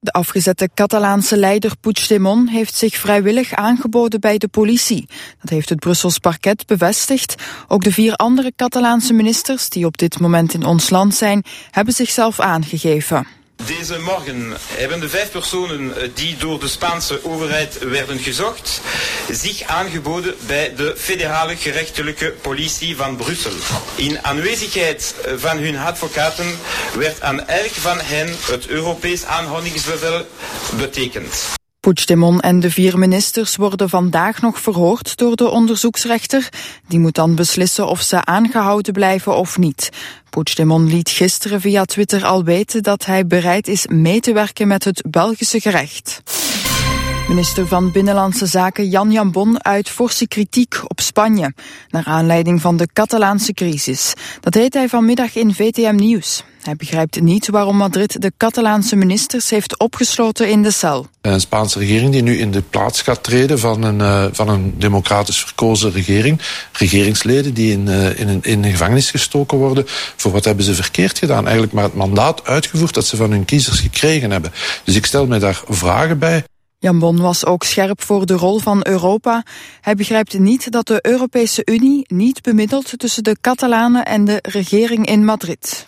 De afgezette Catalaanse leider Puigdemont heeft zich vrijwillig aangeboden bij de politie. Dat heeft het Brussels parket bevestigd. Ook de 4 andere Catalaanse ministers die op dit moment in ons land zijn, hebben zichzelf aangegeven. Deze morgen hebben de 5 personen die door de Spaanse overheid werden gezocht zich aangeboden bij de federale gerechtelijke politie van Brussel. In aanwezigheid van hun advocaten werd aan elk van hen het Europees aanhoudingsbevel betekend. Puigdemont en de 4 ministers worden vandaag nog verhoord door de onderzoeksrechter. Die moet dan beslissen of ze aangehouden blijven of niet. Puigdemont liet gisteren via Twitter al weten dat hij bereid is mee te werken met het Belgische gerecht. Minister van Binnenlandse Zaken Jan Jambon uit forse kritiek op Spanje, naar aanleiding van de Catalaanse crisis. Dat deed hij vanmiddag in VTM Nieuws. Hij begrijpt niet waarom Madrid de Catalaanse ministers heeft opgesloten in de cel. Een Spaanse regering die nu in de plaats gaat treden van een democratisch verkozen regering. Regeringsleden die in de gevangenis gestoken worden. Voor wat hebben ze verkeerd gedaan? Eigenlijk maar het mandaat uitgevoerd dat ze van hun kiezers gekregen hebben. Dus ik stel mij daar vragen bij. Jambon was ook scherp voor de rol van Europa. Hij begrijpt niet dat de Europese Unie niet bemiddelt tussen de Catalanen en de regering in Madrid.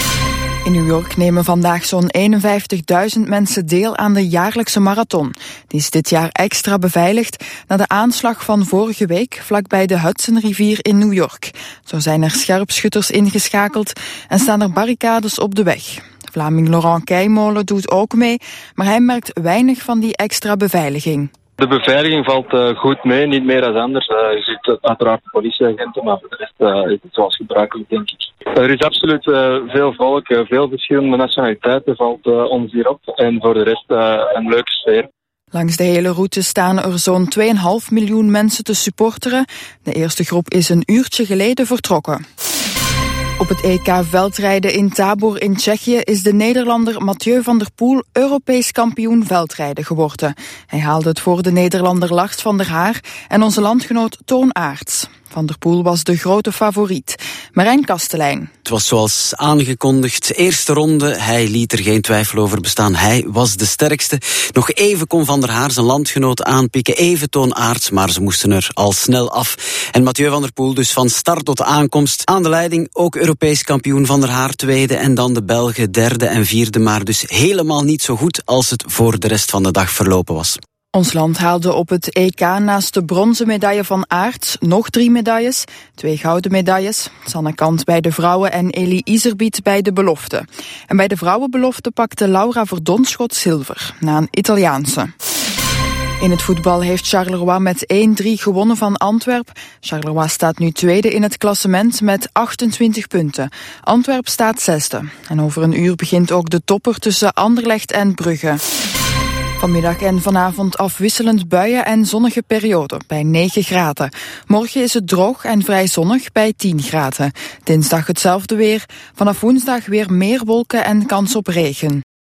In New York nemen vandaag zo'n 51.000 mensen deel aan de jaarlijkse marathon. Die is dit jaar extra beveiligd na de aanslag van vorige week vlakbij de Hudsonrivier in New York. Zo zijn er scherpschutters ingeschakeld en staan er barricades op de weg. Vlaming Laurent Keimolen doet ook mee, maar hij merkt weinig van die extra beveiliging. De beveiliging valt goed mee, niet meer dan anders. Je ziet uiteraard politieagenten, maar voor de rest is het zoals gebruikelijk, denk ik. Er is absoluut veel volk, veel verschillende nationaliteiten valt ons hier op. En voor de rest een leuke sfeer. Langs de hele route staan er zo'n 2,5 miljoen mensen te supporteren. De eerste groep is een uurtje geleden vertrokken. Op het EK veldrijden in Tábor in Tsjechië is de Nederlander Mathieu van der Poel Europees kampioen veldrijden geworden. Hij haalde het voor de Nederlander Lars van der Haar en onze landgenoot Toon Aerts. Van der Poel was de grote favoriet. Marijn Kastelein. Het was zoals aangekondigd. Eerste ronde, hij liet er geen twijfel over bestaan. Hij was de sterkste. Nog even kon Van der Haar zijn landgenoot aanpikken. Even Toon Aerts, maar ze moesten er al snel af. En Mathieu van der Poel dus van start tot aankomst aan de leiding. Ook Europees kampioen Van der Haar tweede en dan de Belgen derde en vierde. Maar dus helemaal niet zo goed als het voor de rest van de dag verlopen was. Ons land haalde op het EK naast de bronzen medaille van Aerts nog 3 medailles. 2 gouden medailles. Sanne Kant bij de vrouwen en Elie Iserbiet bij de belofte. En bij de vrouwenbelofte pakte Laura Verdonschot zilver, na een Italiaanse. In het voetbal heeft Charleroi met 1-3 gewonnen van Antwerp. Charleroi staat nu tweede in het klassement met 28 punten. Antwerp staat zesde. En over een uur begint ook de topper tussen Anderlecht en Brugge. Vanmiddag en vanavond afwisselend buien en zonnige perioden bij 9 graden. Morgen is het droog en vrij zonnig bij 10 graden. Dinsdag hetzelfde weer. Vanaf woensdag weer meer wolken en kans op regen.